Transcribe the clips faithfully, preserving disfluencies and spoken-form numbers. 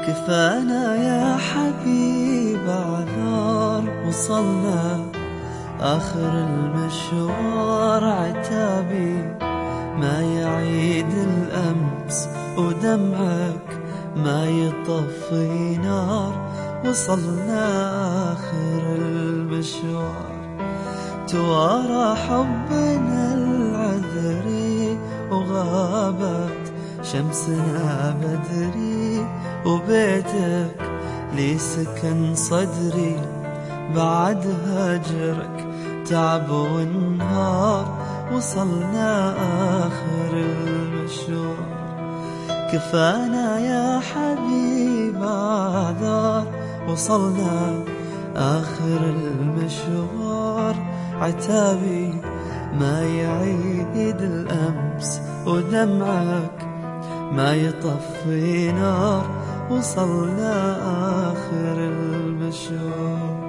كفانا يا حبيب اعذار، وصلنا آخر المشوار. عتابي ما يعيد الأمس، ودمعك ما يطفي نار. وصلنا آخر المشوار، توارى حبنا العذري، وغابت شمسنا بدري. وبيتك لي سكن صدري، بعد هجرك تعب ونهار. وصلنا آخر المشوار، كفانا يا حبيب اعذار. وصلنا آخر المشوار، عتابي ما يعيد الأمس، ودمعك ما يطفي نار. وصلنا آخر المشوار.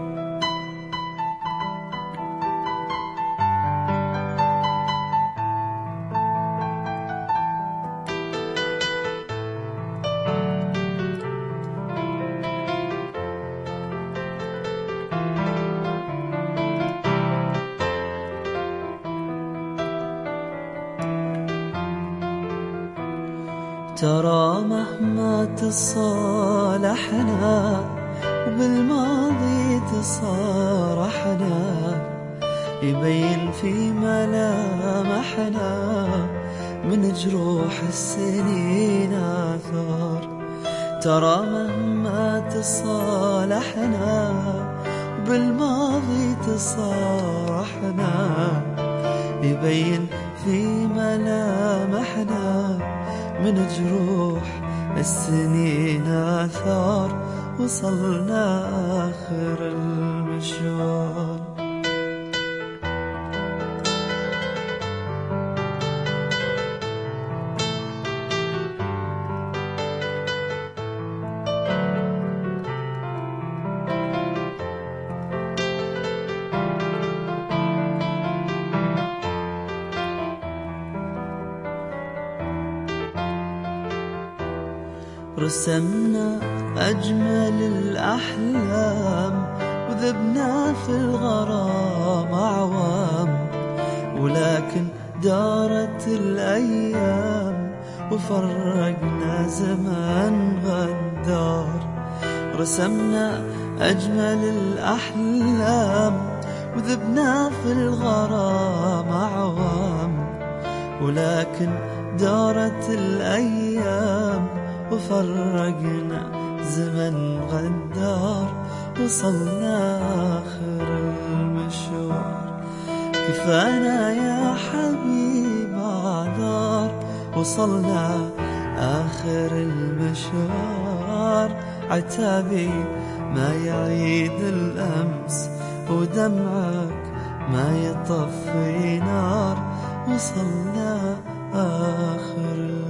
ترى مهما تصالحنا، وبالماضي تصارحنا، يبين في ملامحنا من جروح السنين آثار. ترى مهما تصالحنا، وبالماضي تصارحنا، يبين في ملامحنا من جروح السنين آثار. وصلنا آخر المشوار. رسمنا أجمل الأحلام، وذبنا في الغرام أعوام. ولكن دارت الأيام، وفرقنا زمان غدار. رسمنا أجمل الأحلام، وذبنا في الغرام أعوام. ولكن دارت الأيام، وفرقنا زمن غدار. وصلنا آخر المشوار، كفانا يا حبيب اعذار. وصلنا آخر المشوار، عتابي ما يعيد الأمس، ودمعك ما يطفي نار. وصلنا آخر